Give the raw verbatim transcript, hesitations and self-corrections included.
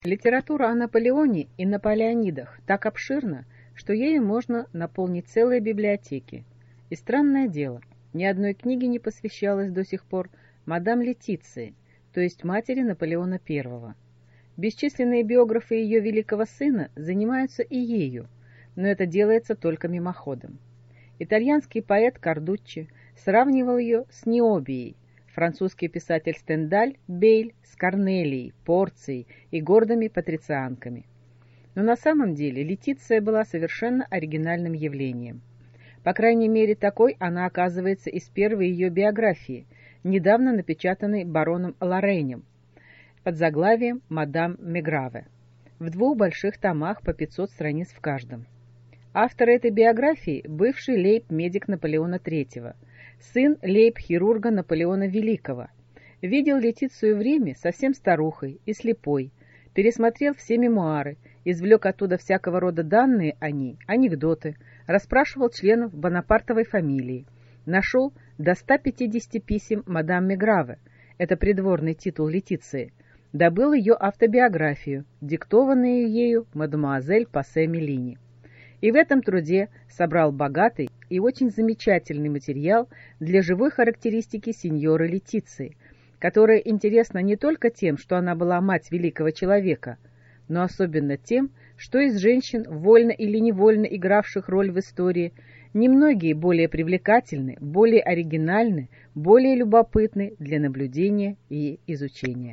Литература о Наполеоне и наполеонидах так обширна, что ею можно наполнить целые библиотеки. И странное дело, ни одной книги не посвящалось до сих пор мадам Летиции, то есть матери Наполеона Первого. Бесчисленные биографы ее великого сына занимаются и ею, но это делается только мимоходом. Итальянский поэт Кардуччи сравнивал ее с Ниобией, французский писатель Стендаль Бейль с Корнелией, Порцией и гордыми патрицианками. Но на самом деле Летиция была совершенно оригинальным явлением. По крайней мере, такой она оказывается из первой ее биографии, недавно напечатанной бароном Лоррейнем, под заглавием «Мадам Меграве», в двух больших томах по пятьсот страниц в каждом. Автор этой биографии – бывший лейб-медик Наполеона Третьего, сын лейб-хирурга Наполеона Великого. Видел Летицию в Риме совсем старухой и слепой, пересмотрел все мемуары, извлек оттуда всякого рода данные о ней, анекдоты, расспрашивал членов Бонапартовой фамилии, нашел до ста пятидесяти писем мадам Меграве, это придворный титул Летиции, добыл ее автобиографию, диктованную ею мадемуазель Пассе Мелини. И в этом труде собрал богатый и очень замечательный материал для живой характеристики сеньоры Летиции, которая интересна не только тем, что она была мать великого человека, но особенно тем, что из женщин, вольно или невольно игравших роль в истории, немногие более привлекательны, более оригинальны, более любопытны для наблюдения и изучения.